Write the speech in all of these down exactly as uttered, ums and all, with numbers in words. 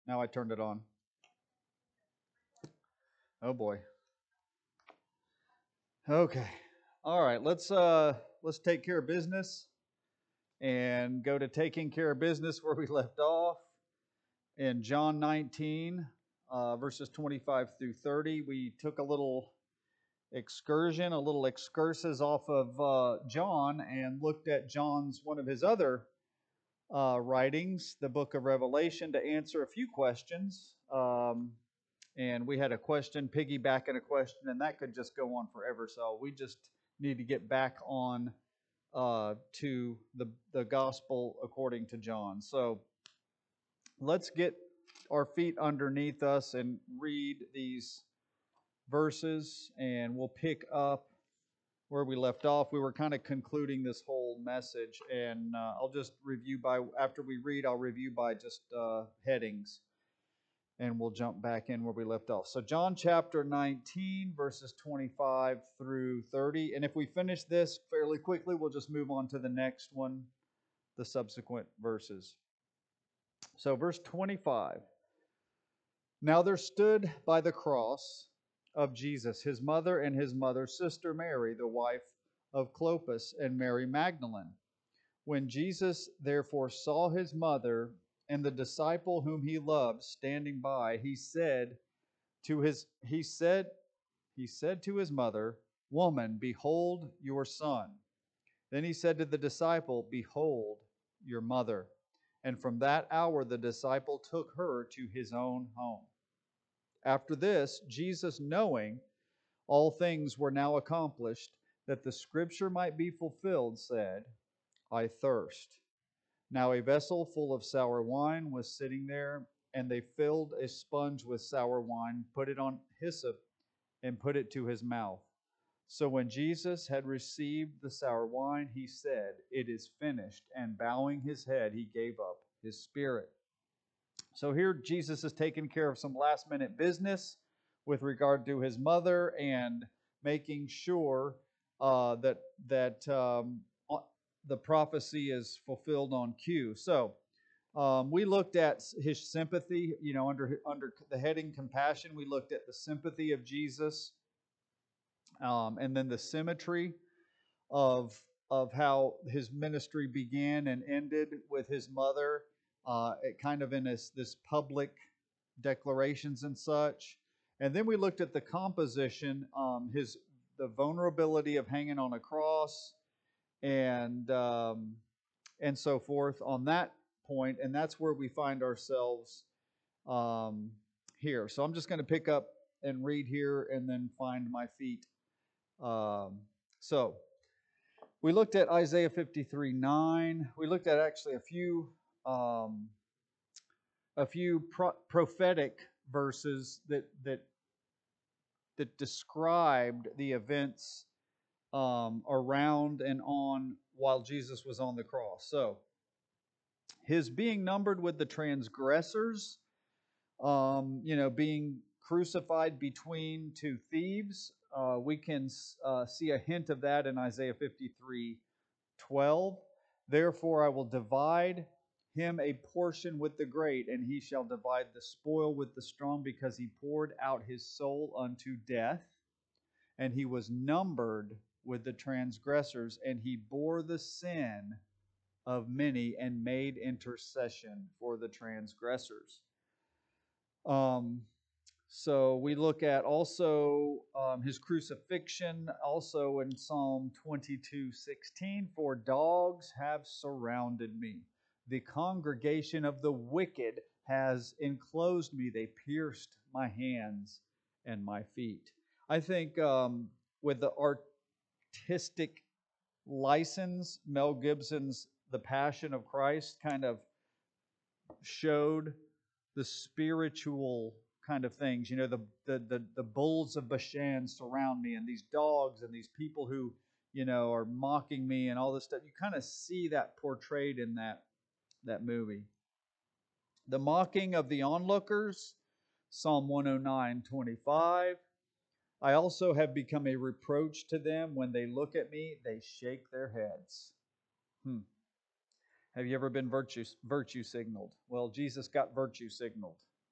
Now I turned it on. Oh boy. Okay. All right. Let's uh let's take care of business and go to taking care of business where we left off in John nineteen, uh, verses twenty-five through thirty. We took a little excursion, a little excursus off of uh, John, and looked at John's one of his other uh, writings, the book of Revelation, to answer a few questions. Um, and we had a question, piggybacking a question, and that could just go on forever. So we just need to get back on uh, to the the gospel according to John. So let's get our feet underneath us and read these verses, and we'll pick up where we left off. We were kind of concluding this whole message, and uh, I'll just review by, after we read, I'll review by just uh, headings, and we'll jump back in where we left off. So John chapter nineteen, verses twenty-five through thirty. And if we finish this fairly quickly, we'll just move on to the next one, the subsequent verses. So verse twenty-five. Now there stood by the cross of Jesus his mother and his mother's sister Mary, the wife of Clopas, and Mary Magdalene. When Jesus therefore saw his mother and the disciple whom he loved standing by, he said to his he said he said to his mother, "Woman, behold your son." Then he said to the disciple, "Behold your mother." And from that hour the disciple took her to his own home. After this, Jesus, knowing all things were now accomplished, that the scripture might be fulfilled, said, "I thirst." Now a vessel full of sour wine was sitting there, and they filled a sponge with sour wine, put it on hyssop, and put it to his mouth. So when Jesus had received the sour wine, he said, "It is finished," and bowing his head, he gave up his spirit. So here Jesus is taking care of some last minute business with regard to his mother and making sure uh, that that um, the prophecy is fulfilled on cue. So um, we looked at his sympathy, you know, under under the heading compassion. We looked at the sympathy of Jesus, um, and then the symmetry of of how his ministry began and ended with his mother, uh, it kind of in this this public declarations and such. And then we looked at the composition, um, his the vulnerability of hanging on a cross, and um, and so forth on that point, and that's where we find ourselves um, here. So I'm just going to pick up and read here, and then find my feet. Um, so. We looked at Isaiah fifty-three nine. We looked at actually a few um, a few pro- prophetic verses that that that described the events um, around and on while Jesus was on the cross. So his being numbered with the transgressors, um, you know, being crucified between two thieves. Uh, we can uh, see a hint of that in Isaiah fifty-three twelve. Therefore I will divide him a portion with the great, and he shall divide the spoil with the strong, because he poured out his soul unto death, and he was numbered with the transgressors, and he bore the sin of many and made intercession for the transgressors. Um, so we look at also um, his crucifixion, also in Psalm twenty-two sixteen. For dogs have surrounded me. The congregation of the wicked has enclosed me. They pierced my hands and my feet. I think um, with the artistic license, Mel Gibson's The Passion of Christ kind of showed the spiritual kind of things. You know, the, the the the bulls of Bashan surround me, and these dogs and these people who, you know, are mocking me and all this stuff. You kind of see that portrayed in that that movie. The mocking of the onlookers, Psalm one oh nine twenty-five. I also have become a reproach to them. When they look at me, they shake their heads. Hmm. Have you ever been virtue virtue signaled? Well, Jesus got virtue signaled.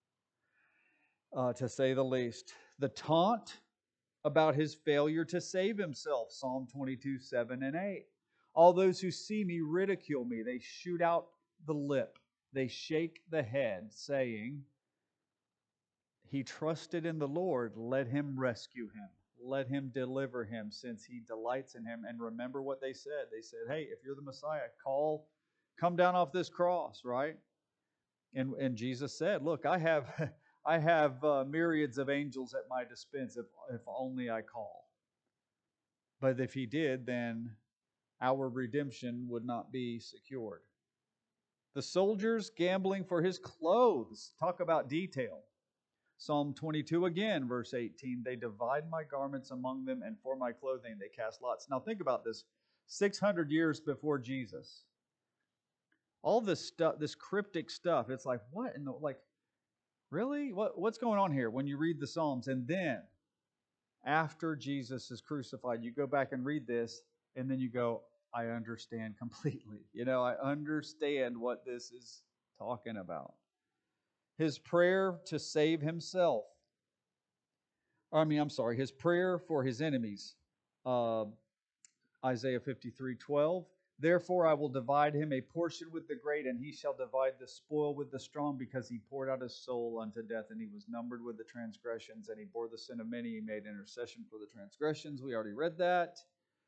uh, to say the least. The taunt about his failure to save himself, Psalm twenty-two, seven and eight. All those who see me ridicule me. They shoot out the lip. They shake the head, saying, he trusted in the Lord. Let him rescue him. Let him deliver him, since he delights in him. And remember what they said. They said, hey, if you're the Messiah, call, come down off this cross, right? And, and Jesus said, look, I have, I have uh, myriads of angels at my dispense if, if only I call. But if he did, then our redemption would not be secured. The soldiers gambling for his clothes. Talk about detail. Psalm twenty-two again, verse eighteen. They divide my garments among them, and for my clothing they cast lots. Now think about this. six hundred years before Jesus. All this stuff, this cryptic stuff, it's like, what in the, like, really? What, what's going on here when you read the Psalms? And then, after Jesus is crucified, you go back and read this, and then you go, I understand completely. You know, I understand what this is talking about. His prayer to save himself. I mean, I'm sorry, his prayer for his enemies. Uh, Isaiah fifty-three, twelve. Therefore I will divide him a portion with the great, and he shall divide the spoil with the strong, because he poured out his soul unto death, and he was numbered with the transgressions, and he bore the sin of many. He made intercession for the transgressions. We already read that.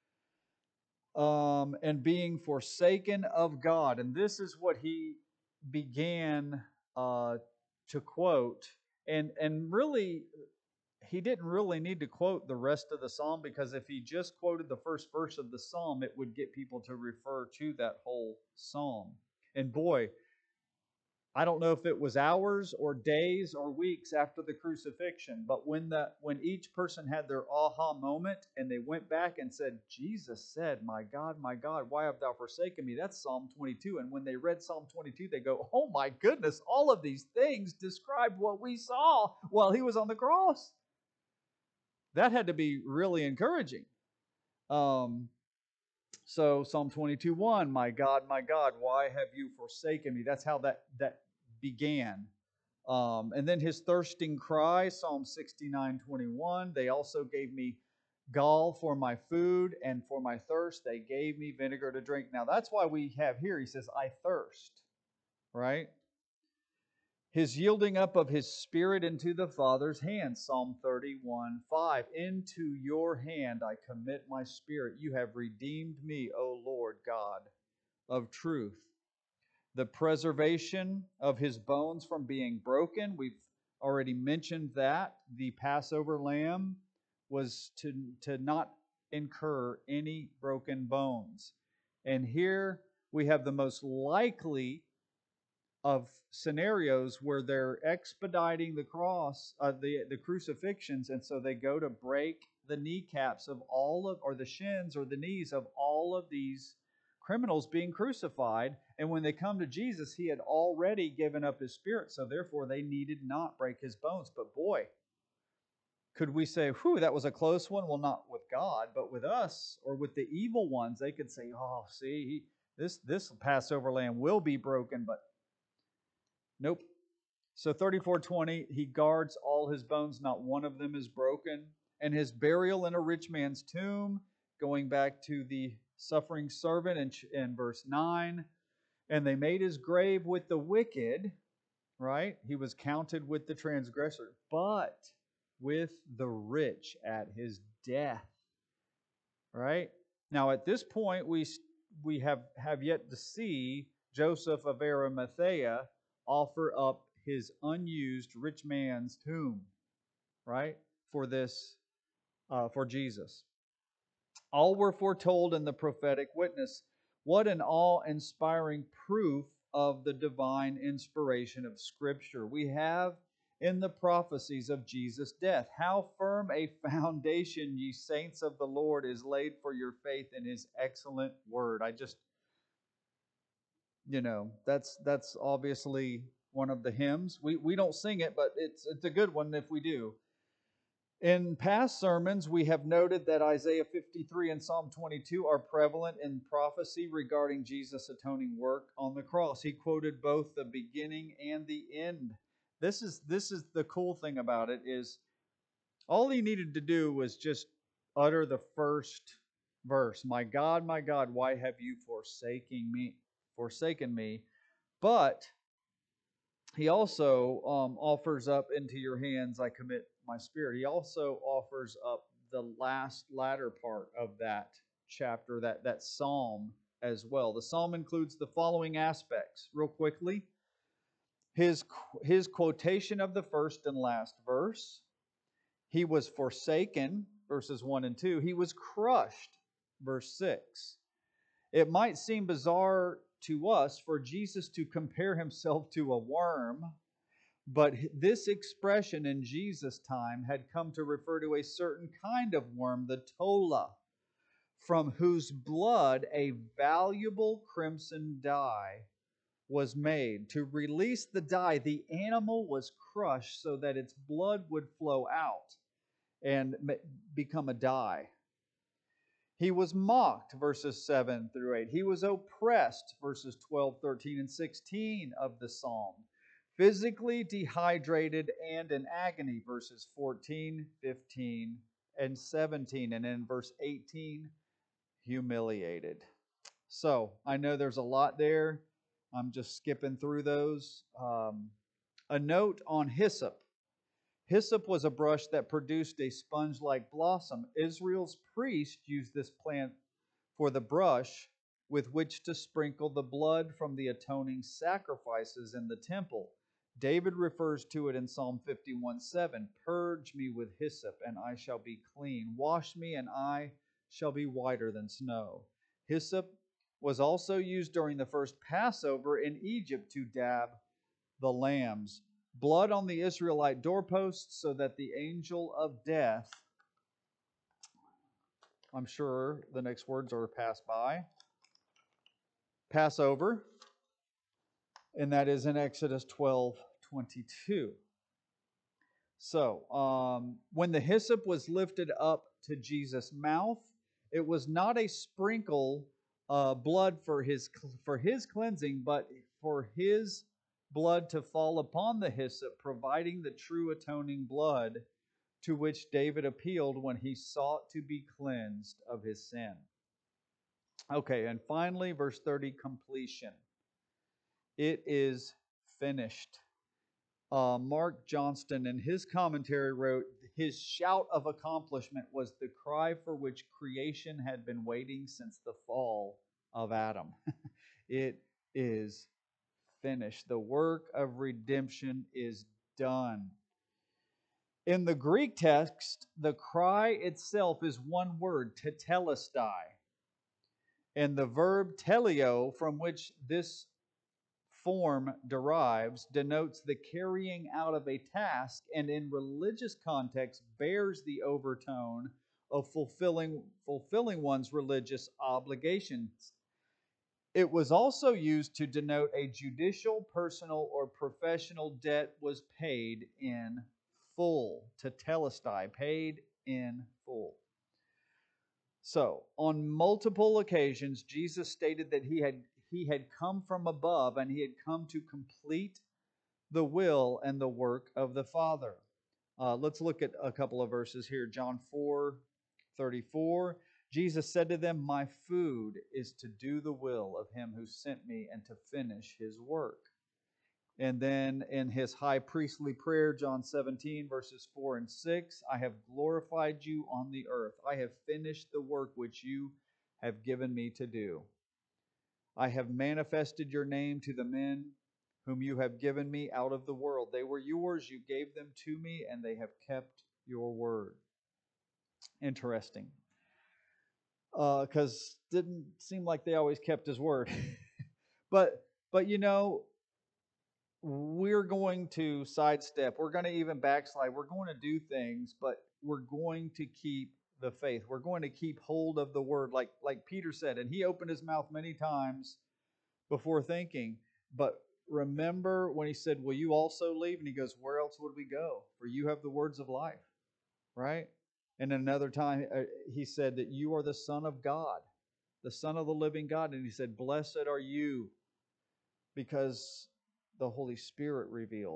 Um, and being forsaken of God. And this is what he began uh, to quote. And, and really, he didn't really need to quote the rest of the psalm, because if he just quoted the first verse of the psalm, it would get people to refer to that whole psalm. And boy, I don't know if it was hours or days or weeks after the crucifixion, but when the when each person had their aha moment and they went back and said, Jesus said, my God, my God, why have thou forsaken me? That's Psalm twenty-two. And when they read Psalm twenty-two, they go, oh my goodness, all of these things describe what we saw while he was on the cross. That had to be really encouraging. Um, so Psalm twenty-two, one, my God, my God, why have you forsaken me? That's how that, that began. Um, and then his thirsting cry, Psalm sixty-nine, twenty-one. They also gave me gall for my food, and for my thirst they gave me vinegar to drink. Now that's why we have here, he says, I thirst, right? His yielding up of his spirit into the Father's hand, Psalm thirty-one, five. Into your hand I commit my spirit. You have redeemed me, O Lord God of truth. The preservation of his bones from being broken. We've already mentioned that. The Passover lamb was to, to not incur any broken bones. And here we have the most likely of scenarios where they're expediting the cross, uh, the the crucifixions, and so they go to break the kneecaps of all of, or the shins or the knees of all of these criminals being crucified. And when they come to Jesus, he had already given up his spirit, so therefore they needed not break his bones. But boy, could we say, whew, that was a close one? Well, not with God, but with us or with the evil ones. They could say, oh, see, he, this this Passover lamb will be broken, but nope. So thirty-four twenty, he guards all his bones, not one of them is broken. And his burial in a rich man's tomb, going back to the suffering servant in, in verse nine. And they made his grave with the wicked, right? He was counted with the transgressor, but with the rich at his death, right? Now at this point, we, we have, have yet to see Joseph of Arimathea offer up his unused rich man's tomb, right? For this, uh, for Jesus. All were foretold in the prophetic witness. What an awe-inspiring proof of the divine inspiration of Scripture we have in the prophecies of Jesus' death. How firm a foundation, ye saints of the Lord, is laid for your faith in his excellent word. I just, you know, that's that's obviously one of the hymns. We we don't sing it, but it's it's a good one if we do. In past sermons, we have noted that Isaiah fifty-three and Psalm twenty-two are prevalent in prophecy regarding Jesus' atoning work on the cross. He quoted both the beginning and the end This is this is the cool thing about it is all he needed to do was just utter the first verse. My God, my God, why have you forsaken me? Forsaken me. But he also um, offers up into your hands I commit my spirit. He also offers up the last latter part of that chapter, that, that psalm as well. The psalm includes the following aspects, real quickly. His, his quotation of the first and last verse. He was forsaken, verses one and two. He was crushed, verse six. It might seem bizarre to us for Jesus to compare himself to a worm, but this expression in Jesus' time had come to refer to a certain kind of worm, the tola, from whose blood a valuable crimson dye was made. To release the dye, the animal was crushed so that its blood would flow out and become a dye. He was mocked, verses seven through eight. He was oppressed, verses twelve, thirteen, and sixteen of the psalm. Physically dehydrated and in agony, verses fourteen, fifteen, and seventeen. And in verse eighteen, humiliated. So, I know there's a lot there. I'm just skipping through those. Um, a note on hyssop. Hyssop was a brush that produced a sponge-like blossom. Israel's priests used this plant for the brush with which to sprinkle the blood from the atoning sacrifices in the temple. David refers to it in Psalm fifty-one seven. Purge me with hyssop, and I shall be clean. Wash me, and I shall be whiter than snow. Hyssop was also used during the first Passover in Egypt to dab the lambs. Blood on the Israelite doorposts so that the angel of death, I'm sure the next words are pass by, Passover, and that is in Exodus twelve twenty-two. So, um, when the hyssop was lifted up to Jesus' mouth, it was not a sprinkle uh, blood for his for his cleansing, but for his blood to fall upon the hyssop, providing the true atoning blood to which David appealed when he sought to be cleansed of his sin. Okay, and finally, verse thirty, completion. It is finished. Uh, Mark Johnston, in his commentary, wrote, his shout of accomplishment was the cry for which creation had been waiting since the fall of Adam. It is finished. The work of redemption is done. In the Greek text, the cry itself is one word, tetelestai. And the verb teleo, from which this form derives, denotes the carrying out of a task, and in religious context bears the overtone of fulfilling, fulfilling one's religious obligations. It was also used to denote a judicial, personal, or professional debt was paid in full. Tetelestai, paid in full. So, on multiple occasions, Jesus stated that he had he had come from above and he had come to complete the will and the work of the Father. Uh, let's look at a couple of verses here. John four thirty-four. Jesus said to them, my food is to do the will of him who sent me and to finish his work. And then in his high priestly prayer, John seventeen, verses four and six, I have glorified you on the earth. I have finished the work which you have given me to do. I have manifested your name to the men whom you have given me out of the world. They were yours, you gave them to me, and they have kept your word. Interesting. Because uh, didn't seem like they always kept his word. but, but you know, we're going to sidestep. We're going to even backslide. We're going to do things, but we're going to keep the faith. We're going to keep hold of the word, like, like Peter said. And he opened his mouth many times before thinking. But remember when he said, will you also leave? And he goes, where else would we go? For you have the words of life, right? And another time uh, he said that you are the Son of God, the Son of the living God. And he said, blessed are you because the Holy Spirit revealed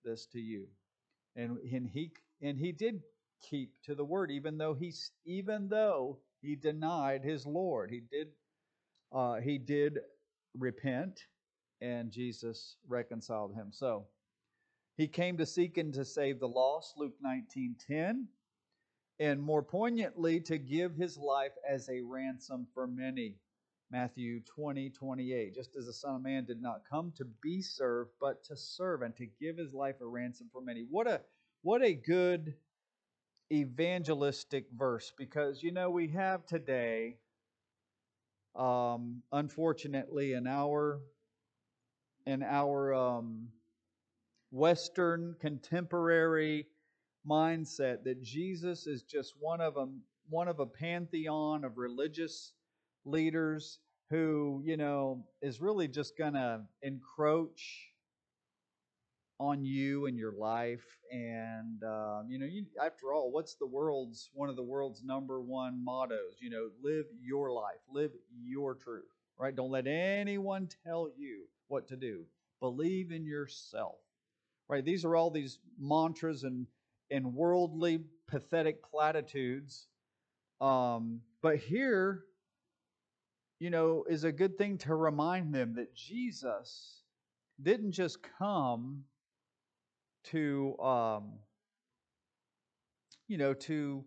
this to you. And, and he and he did keep to the word, even though he even though he denied his Lord. He did uh, he did repent, and Jesus reconciled him. So he came to seek and to save the lost, Luke nineteen ten, and more poignantly, to give his life as a ransom for many, Matthew twenty twenty-eight. Just as the Son of Man did not come to be served, but to serve and to give his life a ransom for many. What a what a good evangelistic verse, because you know we have today, um, unfortunately, in our in our um, Western contemporary mindset, that Jesus is just one of a one of a pantheon of religious leaders who, you know, is really just going to encroach on you and your life. And um, you know, you, after all, what's the world's one of the world's number one mottos? You know, live your life, live your truth, right? Don't let anyone tell you what to do. Believe in yourself, right? These are all these mantras and and worldly, pathetic platitudes. Um, but here, you know, is a good thing to remind them that Jesus didn't just come to, um, you know, to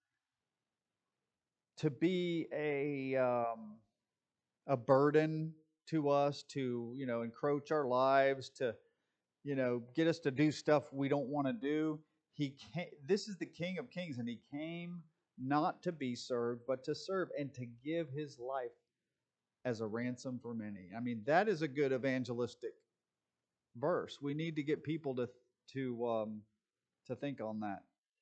to be a um, a burden to us, to, you know, encroach our lives, to, you know, get us to do stuff we don't want to do. He came, this is the King of Kings, and he came not to be served, but to serve and to give his life as a ransom for many. I mean, that is a good evangelistic verse. We need to get people to to um, to think on that.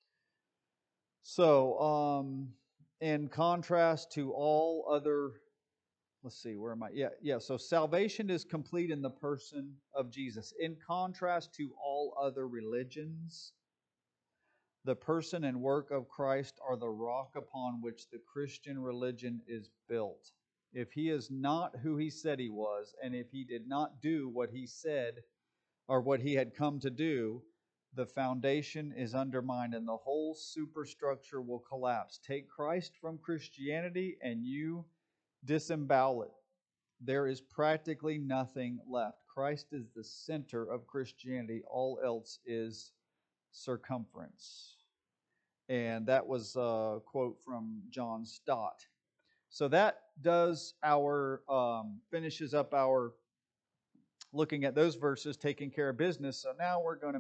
So, um, in contrast to all other, let's see, where am I? Yeah, yeah. So salvation is complete in the person of Jesus. In contrast to all other religions, the person and work of Christ are the rock upon which the Christian religion is built. If he is not who he said he was, and if he did not do what he said or what he had come to do, the foundation is undermined and the whole superstructure will collapse. Take Christ from Christianity and you disembowel it. There is practically nothing left. Christ is the center of Christianity. All else is circumference. And that was a quote from John Stott. So that does our, um, finishes up our looking at those verses, taking care of business. So now we're going to